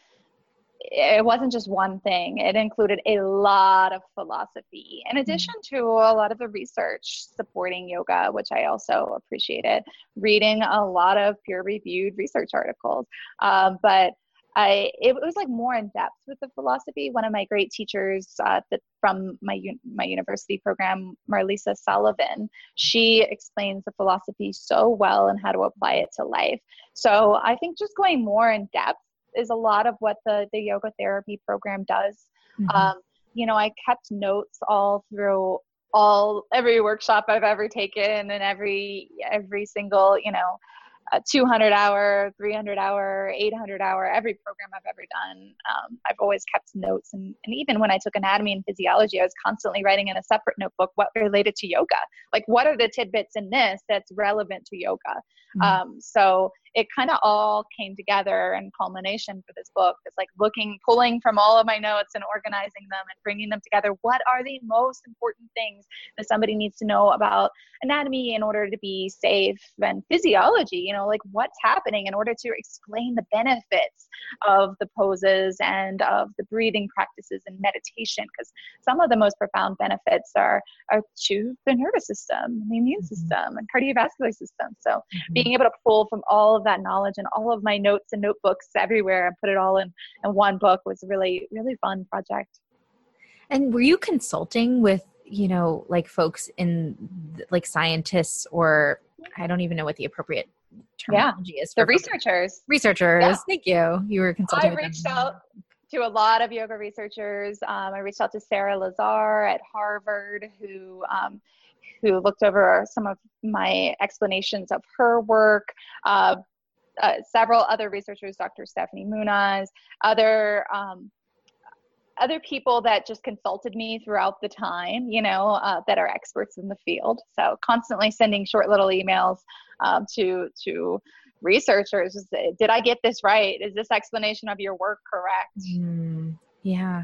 it wasn't just one thing. It included a lot of philosophy, in addition to a lot of the research supporting yoga, which I also appreciated, reading a lot of peer-reviewed research articles. Um, but I, it was like more in depth with the philosophy. One of my great teachers uh, that from my my university program, Marlisa Sullivan, she explains the philosophy so well and how to apply it to life. So I think just going more in depth is a lot of what the, the yoga therapy program does. Mm-hmm. Um, you know, I kept notes all through all, every workshop I've ever taken and every, every single, you know, uh, two hundred hour, three hundred hour, eight hundred hour, every program I've ever done. Um, I've always kept notes. And, and even when I took anatomy and physiology, I was constantly writing in a separate notebook what related to yoga. Like, what are the tidbits in this that's relevant to yoga? Mm-hmm. Um, so it kind of all came together in culmination for this book. It's like looking, pulling from all of my notes and organizing them and bringing them together. What are the most important things that somebody needs to know about anatomy in order to be safe, and physiology, you know, like what's happening in order to explain the benefits of the poses and of the breathing practices and meditation, because some of the most profound benefits are, are to the nervous system, the immune mm-hmm. system, and cardiovascular system. So mm-hmm. being able to pull from all of that knowledge and all of my notes and notebooks everywhere and put it all in, in one book was really, really fun project. And were you consulting with, you know, like folks in like scientists, or I don't even know what the appropriate terminology yeah. is. For the researchers. Folks. Researchers. Yeah. Thank you. You were consulting I with reached them. out to a lot of yoga researchers. Um, I reached out to Sarah Lazar at Harvard, who um, who looked over some of my explanations of her work. Uh, uh, several other researchers, Doctor Stephanie Muniz, other um, other people that just consulted me throughout the time, you know, uh, that are experts in the field. So constantly sending short little emails um, to to researchers. Did I get this right? Is this explanation of your work correct? Mm, yeah.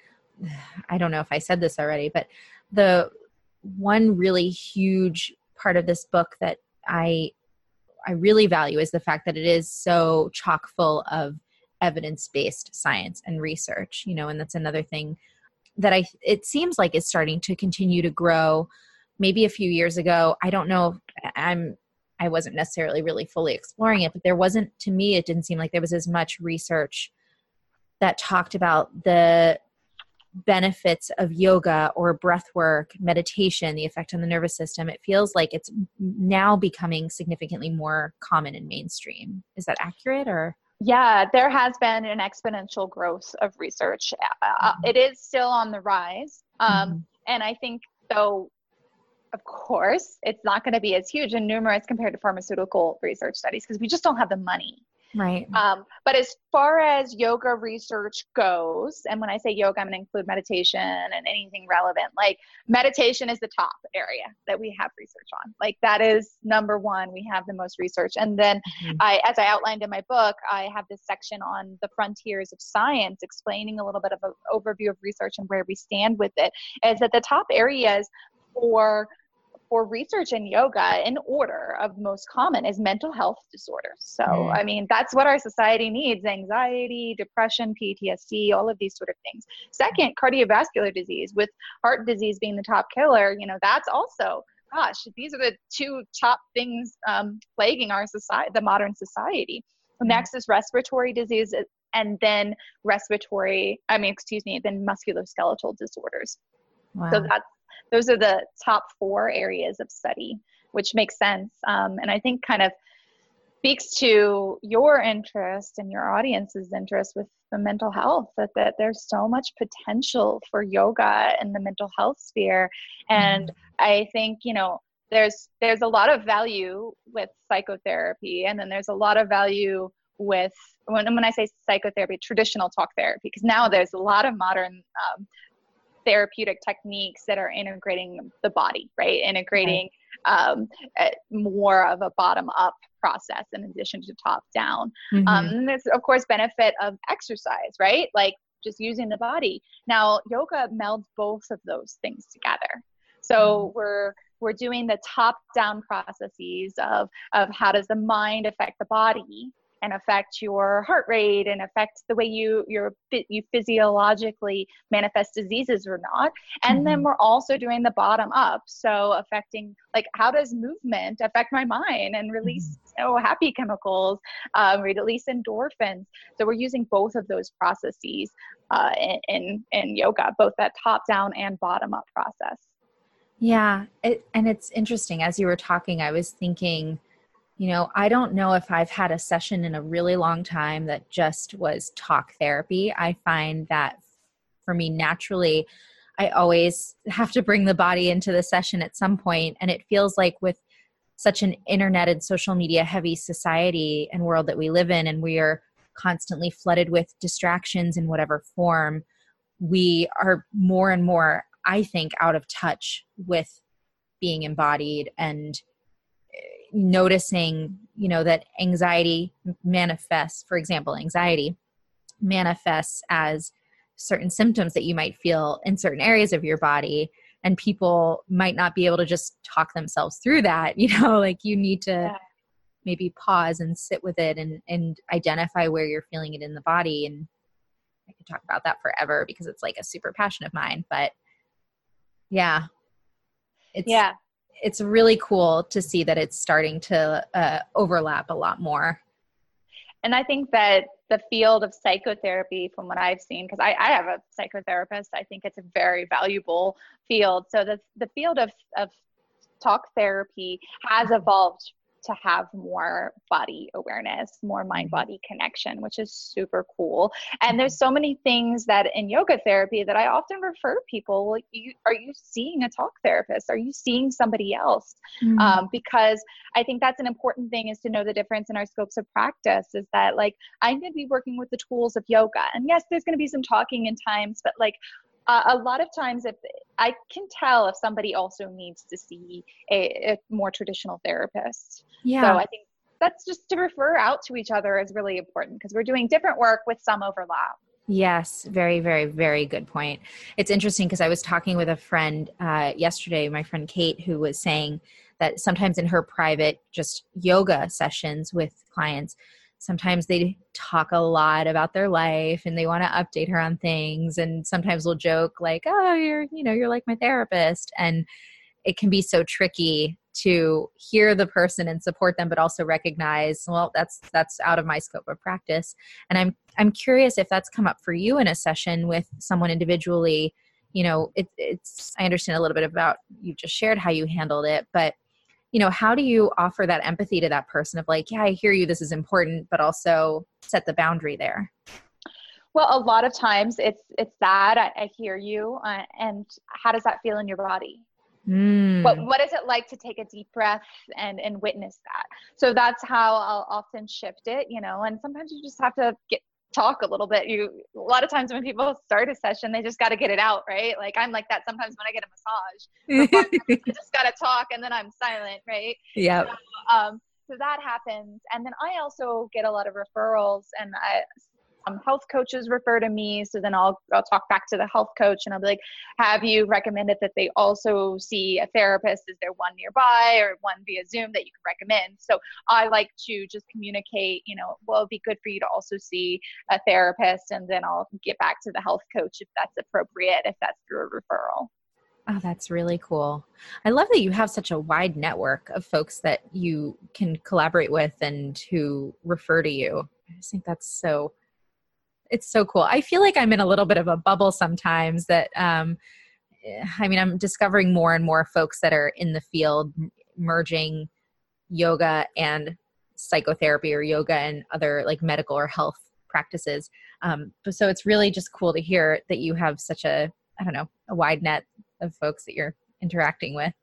I don't know if I said this already, but the one really huge part of this book that I I really value is the fact that it is so chock full of evidence-based science and research, you know, and that's another thing that I, it seems like is starting to continue to grow. Maybe a few years ago, I don't know if I'm, I wasn't necessarily really fully exploring it, but there wasn't, to me, it didn't seem like there was as much research that talked about the benefits of yoga or breath work, meditation, the effect on the nervous system. It feels like it's now becoming significantly more common and mainstream. Is that accurate? Or yeah, there has been an exponential growth of research. Uh, mm-hmm. It is still on the rise. Um, mm-hmm. And I think, though, of course, it's not going to be as huge and numerous compared to pharmaceutical research studies because we just don't have the money. Right. Um, but as far as yoga research goes, and when I say yoga, I'm going to include meditation and anything relevant. Like meditation is the top area that we have research on. Like that is number one. We have the most research. And then mm-hmm. I, as I outlined in my book, I have this section on the frontiers of science, explaining a little bit of an overview of research and where we stand with it. Is that the top areas for for research in yoga in order of most common is mental health disorders. So, mm. I mean, that's what our society needs: anxiety, depression, P T S D, all of these sort of things. Second, cardiovascular disease, with heart disease being the top killer, you know, that's also, gosh, these are the two top things um, plaguing our society, the modern society. Mm. Next is respiratory disease, and then respiratory, I mean, excuse me, then musculoskeletal disorders. Wow. So that's, those are the top four areas of study, which makes sense. Um, and I think kind of speaks to your interest and your audience's interest with the mental health, that, that there's so much potential for yoga in the mental health sphere. And mm-hmm. I think, you know, there's there's a lot of value with psychotherapy, and then there's a lot of value with, when, when I say psychotherapy, traditional talk therapy, because now there's a lot of modern um, therapeutic techniques that are integrating the body, right? Integrating right. Um, more of a bottom-up process in addition to top-down. Mm-hmm. Um, and there's, of course, benefit of exercise, right? Like just using the body. Now, yoga melds both of those things together. So mm-hmm. we're we're doing the top-down processes of of how does the mind affect the body, and affect your heart rate, and affect the way you you're, you physiologically manifest diseases or not. And mm-hmm. then we're also doing the bottom up. So affecting, like, how does movement affect my mind and release mm-hmm. you know, happy chemicals, um, release endorphins. So we're using both of those processes uh, in, in, in yoga, both that top down and bottom up process. Yeah. It, and it's interesting. As you were talking, I was thinking, you know, I don't know if I've had a session in a really long time that just was talk therapy. I find that for me, naturally, I always have to bring the body into the session at some point. And it feels like with such an internet and social media heavy society and world that we live in, and we are constantly flooded with distractions in whatever form, we are more and more, I think, out of touch with being embodied and noticing, you know, that anxiety manifests, for example, anxiety manifests as certain symptoms that you might feel in certain areas of your body. And people might not be able to just talk themselves through that. You know, like you need to yeah. maybe pause and sit with it and, and identify where you're feeling it in the body. And I could talk about that forever because it's like a super passion of mine, but yeah, it's, yeah. it's really cool to see that it's starting to uh, overlap a lot more. And I think that the field of psychotherapy, from what I've seen, because I, I have a psychotherapist, I think it's a very valuable field. So the, the field of, of talk therapy has evolved to have more body awareness, more mind-body connection, which is super cool. And there's so many things that in yoga therapy that I often refer people, like, you, are you seeing a talk therapist? Are you seeing somebody else? Mm-hmm. Um, because I think that's an important thing, is to know the difference in our scopes of practice, is that, like, I'm going to be working with the tools of yoga. And yes, there's going to be some talking in times, but like, Uh, a lot of times, if I can tell if somebody also needs to see a, a more traditional therapist. Yeah. So I think that's just to refer out to each other is really important, because we're doing different work with some overlap. Yes. Very, very, very good point. It's interesting because I was talking with a friend uh, yesterday, my friend Kate, who was saying that sometimes in her private just yoga sessions with clients, sometimes they talk a lot about their life and they want to update her on things. And sometimes we'll joke like, oh, you're, you know, you're like my therapist. And it can be so tricky to hear the person and support them, but also recognize, well, that's, that's out of my scope of practice. And I'm, I'm curious if that's come up for you in a session with someone individually. You know, it, it's, I understand a little bit about, you just shared how you handled it, but you know, how do you offer that empathy to that person of like, yeah, I hear you, this is important, but also set the boundary there? Well, a lot of times it's it's that I, I hear you, uh, and how does that feel in your body? Mm. What what is it like to take a deep breath and and witness that? So that's how I'll often shift it, you know. And sometimes you just have to get talk a little bit. You a lot of times when people start a session, they just got to get it out, right? Like I'm like that sometimes when I get a massage. I just got to talk, and then I'm silent, right? Yeah. So, um, so that happens, and then I also get a lot of referrals, and I. Um, health coaches refer to me. So then I'll, I'll talk back to the health coach and I'll be like, have you recommended that they also see a therapist? Is there one nearby or one via Zoom that you could recommend? So I like to just communicate, you know, well, it'd be good for you to also see a therapist, and then I'll get back to the health coach if that's appropriate, if that's through a referral. Oh, that's really cool. I love that you have such a wide network of folks that you can collaborate with and who refer to you. I just think that's so It's so cool. I feel like I'm in a little bit of a bubble sometimes that, um, I mean, I'm discovering more and more folks that are in the field merging yoga and psychotherapy or yoga and other like medical or health practices. Um, but so it's really just cool to hear that you have such a, I don't know, a wide net of folks that you're interacting with.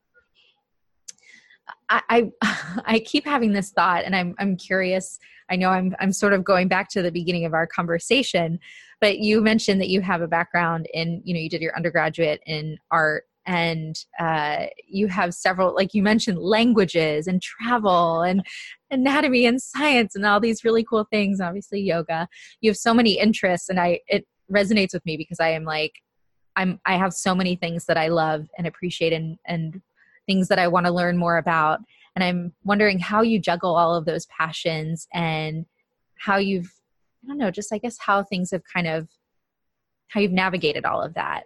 I, I, I keep having this thought, and I'm, I'm curious. I know I'm, I'm sort of going back to the beginning of our conversation, but you mentioned that you have a background in, you know, you did your undergraduate in art, and uh, you have several, like you mentioned, languages and travel and anatomy and science and all these really cool things. Obviously yoga, you have so many interests, and I, it resonates with me because I am like, I'm, I have so many things that I love and appreciate and, and things that I want to learn more about. And I'm wondering how you juggle all of those passions and how you've, I don't know, just I guess how things have kind of, how you've navigated all of that.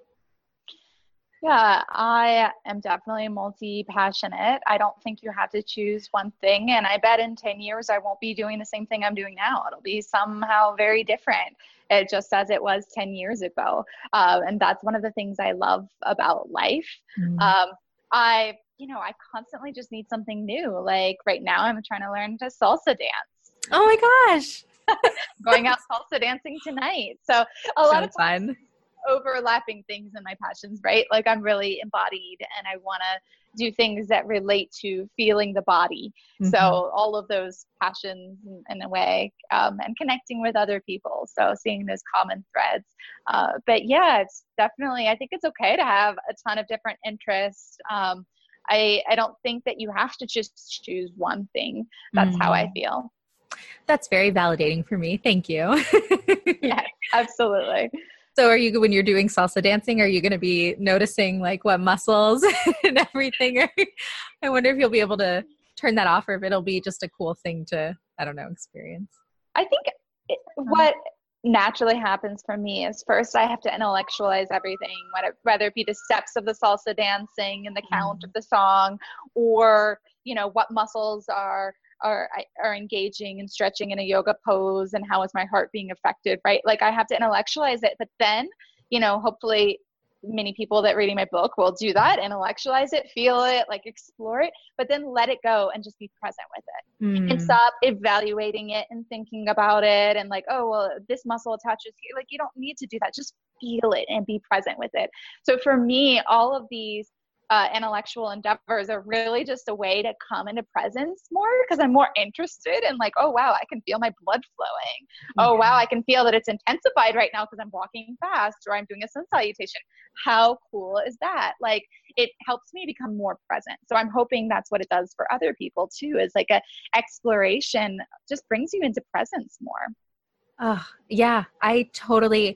Yeah, I am definitely multi-passionate. I don't think you have to choose one thing. And I bet in ten years, I won't be doing the same thing I'm doing now. It'll be somehow very different, it, just as it was ten years ago. Uh, and that's one of the things I love about life. Mm. Um, I, you know, I constantly just need something new. Like right now, I'm trying to learn to salsa dance. Oh my gosh. Going out salsa dancing tonight. So a so lot of fun. times, overlapping things in my passions, right? Like I'm really embodied and I want to do things that relate to feeling the body. Mm-hmm. So all of those passions in, in a way, um, and connecting with other people. So seeing those common threads. Uh, but yeah, it's definitely, I think it's okay to have a ton of different interests. Um, I, I don't think that you have to just choose one thing. That's mm-hmm. how I feel. That's very validating for me. Thank you. Yeah, absolutely. So are you, when you're doing salsa dancing, are you going to be noticing like what muscles and everything? Or, I wonder if you'll be able to turn that off, or if it'll be just a cool thing to, I don't know, experience. I think it, what naturally happens for me is first I have to intellectualize everything, whether, whether it be the steps of the salsa dancing and the count mm. of the song, or, you know, what muscles are Are, are engaging and stretching in a yoga pose, and how is my heart being affected, right? Like I have to intellectualize it, but then, you know, hopefully many people that reading my book will do that, intellectualize it, feel it, like explore it, but then let it go and just be present with it mm. and stop evaluating it and thinking about it and like, oh, well, this muscle attaches here. Like you don't need to do that. Just feel it and be present with it. So for me, all of these Uh, intellectual endeavors are really just a way to come into presence more, because I'm more interested in like, oh, wow, I can feel my blood flowing. Mm-hmm. Oh, wow, I can feel that it's intensified right now because I'm walking fast or I'm doing a sun salutation. How cool is that? Like it helps me become more present. So I'm hoping that's what it does for other people too, is like a exploration just brings you into presence more. Oh, yeah, I totally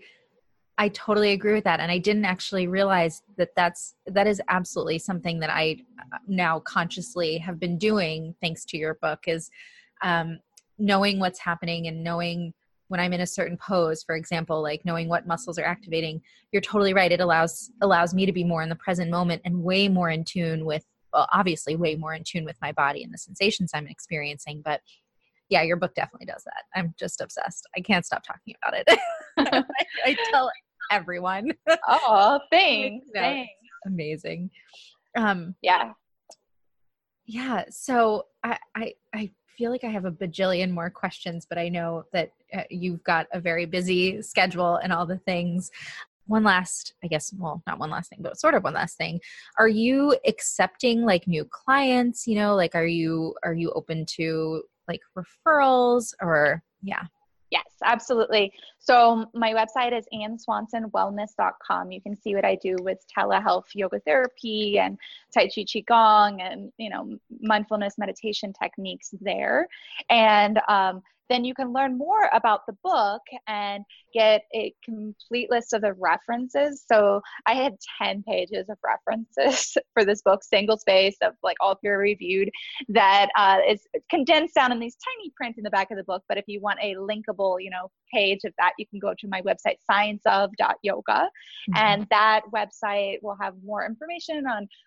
I totally agree with that. And I didn't actually realize that that's, that is absolutely something that I now consciously have been doing thanks to your book, is um, knowing what's happening and knowing when I'm in a certain pose, for example, like knowing what muscles are activating. You're totally right. It allows, allows me to be more in the present moment and way more in tune with, well, obviously way more in tune with my body and the sensations I'm experiencing. But yeah, your book definitely does that. I'm just obsessed. I can't stop talking about it. I, I tell everyone. Oh, thanks. No, thanks. Amazing. Um, yeah. Yeah. So I, I, I feel like I have a bajillion more questions, but I know that uh, you've got a very busy schedule and all the things. One last, I guess, well, not one last thing, but sort of one last thing. Are you accepting like new clients? You know, like, are you, are you open to like referrals or yeah? Yes, absolutely. So my website is ann swanson wellness dot com. You can see what I do with telehealth yoga therapy and Tai Chi Qigong and, you know, mindfulness meditation techniques there. And um, then you can learn more about the book and get a complete list of the references. So I had ten pages of references for this book, single space of like all peer reviewed, that uh, is condensed down in these tiny print in the back of the book. But if you want a linkable, you know, page of that, you can go to my website, science of dot yoga. Mm-hmm. And that website will have more information on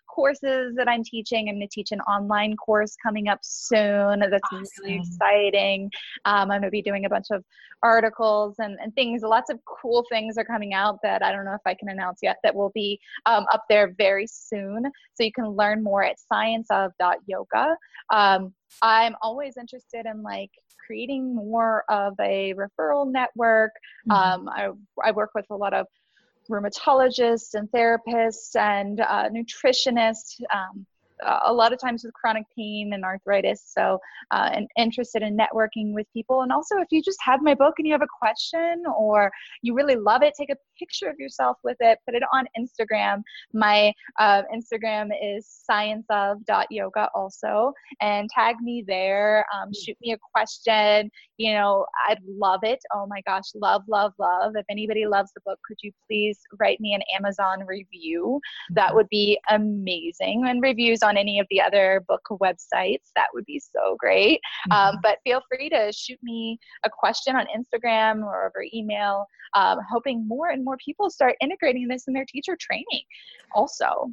courses that I'm teaching. I'm going to teach an online course coming up soon. That's Awesome. really exciting. Um, I'm going to be doing a bunch of articles and, and things. Lots of cool things are coming out that I don't know if I can announce yet, that will be um, up there very soon. So you can learn more at science of dot yoga. Um, I'm always interested in like creating more of a referral network. Mm-hmm. Um, I, I work with a lot of rheumatologists and therapists and uh, nutritionists, um, a lot of times with chronic pain and arthritis. So, uh, and interested in networking with people. And also, if you just have my book and you have a question or you really love it, take a picture of yourself with it, put it on Instagram. My uh, Instagram is science of dot yoga also, and tag me there. Um, shoot me a question. You know, I'd love it. Oh my gosh, love, love, love. If anybody loves the book, could you please write me an Amazon review? That would be amazing. And reviews on any of the other book websites, that would be so great. Mm-hmm. Um, but feel free to shoot me a question on Instagram or over email. Um, hoping more and more people start integrating this in their teacher training also.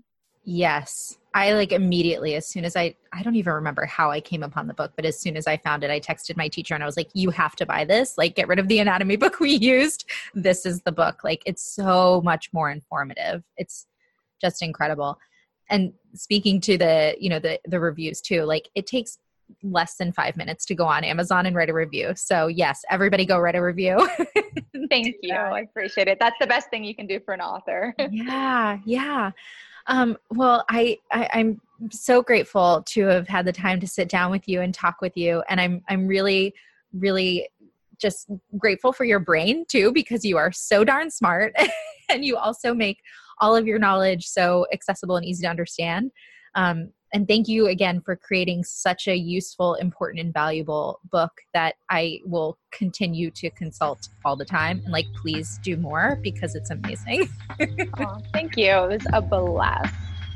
Yes. I like immediately, as soon as I, I don't even remember how I came upon the book, but as soon as I found it, I texted my teacher and I was like, you have to buy this, like get rid of the anatomy book we used. This is the book. Like it's so much more informative. It's just incredible. And speaking to the, you know, the, the reviews too, like it takes less than five minutes to go on Amazon and write a review. So yes, everybody go write a review. Thank you. I appreciate it. That's the best thing you can do for an author. Yeah. Yeah. Um, well, I, I, I'm so grateful to have had the time to sit down with you and talk with you. And I'm, I'm really, really just grateful for your brain too, because you are so darn smart and you also make all of your knowledge so accessible and easy to understand. Um, and thank you again for creating such a useful, important, and valuable book that I will continue to consult all the time. And like, please do more because it's amazing. Oh, thank you. It was a blast.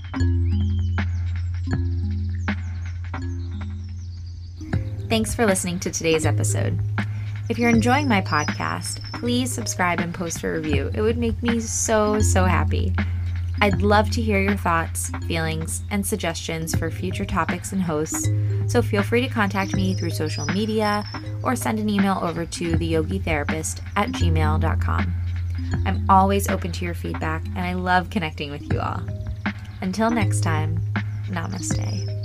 Thanks for listening to today's episode. If you're enjoying my podcast, please subscribe and post a review. It would make me so, so happy. I'd love to hear your thoughts, feelings, and suggestions for future topics and hosts, so feel free to contact me through social media or send an email over to the yogi therapist at gmail dot com. I'm always open to your feedback, and I love connecting with you all. Until next time, namaste.